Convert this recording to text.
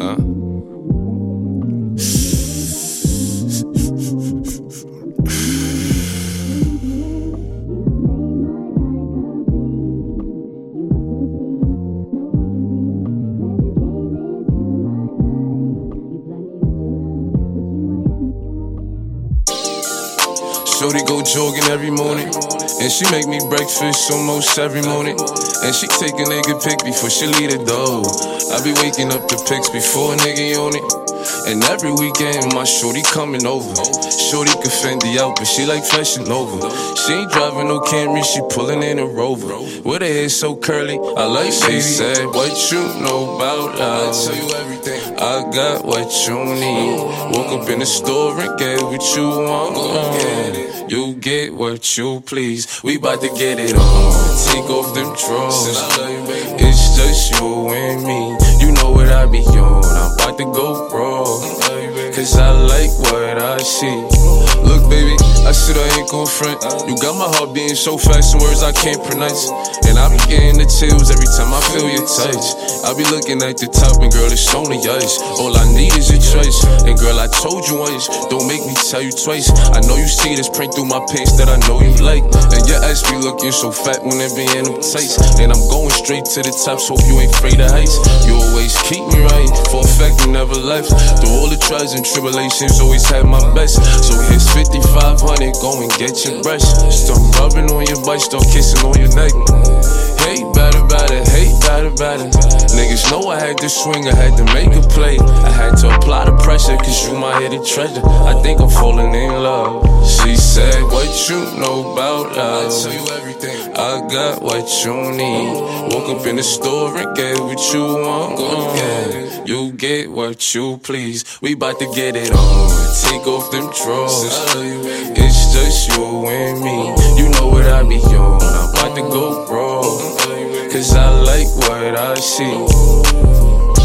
Shorty go jogging every morning, and she make me breakfast almost every morning. And she take a nigga pic before she leave the door. I be waking up the pics before a nigga on it. And every weekend my shorty coming over. Shorty can Fendi out, but she like Fashion Nova. She ain't driving no Camry, she pulling in a Rover. With her hair so curly, I like she said, what you know about love? I tell you everything. I got what you need. Woke up in the store and get what you want. You get what you please. We bout to get it on. Take off them drawers. It's just you and me. You know what I be on. I'm about to go raw, cause I like what I see. Look baby, I said I ain't gon' front. You got my heart beating so fast, some words I can't pronounce. And I be getting the chills every time I feel your touch. I be looking at the top and girl, it's only us. All I need is your choice. And girl, I told you once, don't make me tell you twice. I know you see this print through my pants that I know you like. And your ass be looking so fat when it be in them tights. And I'm going straight to the top, so you ain't afraid of heights. You always keep me right, for a fact you never left. Through all the trials and tribulations, always had my best. So here's 5,500, go and get your brush. Start rubbing on your butt, start kissing on your neck. Hate bad about it, hate bad about it. Niggas know I had to swing, I had to make a play. I had to apply the pressure, cause you my hidden treasure. I think I'm falling in love. She said, what you know about love? I tell you everything. I got what you need. Woke up in the store and get what you want. You get what you please. We bout to get it on. Take off them drawers. It's just you and me. You know what I be on. I'm about to go raw, cause I like what I see.